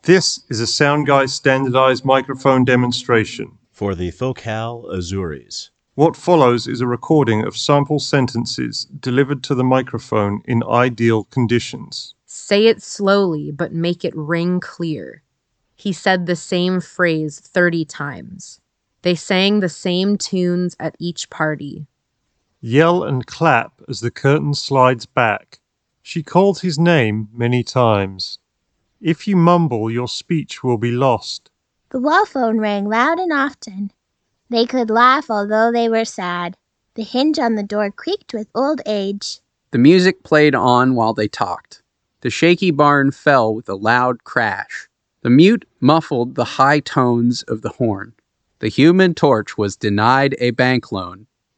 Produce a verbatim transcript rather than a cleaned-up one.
This is a Sound Guy standardized microphone demonstration. For the Focal Azures. What follows is a recording of sample sentences delivered to the microphone in ideal conditions. Say it slowly, but make it ring clear. He said the same phrase thirty times. They sang the same tunes at each party. Yell and clap as the curtain slides back. She called his name many times. If you mumble, your speech will be lost. The wall phone rang loud and often. They could laugh although they were sad. The hinge on the door creaked with old age. The music played on while they talked. The shaky barn fell with a loud crash. The mute muffled the high tones of the horn. The Human Torch was denied a bank loan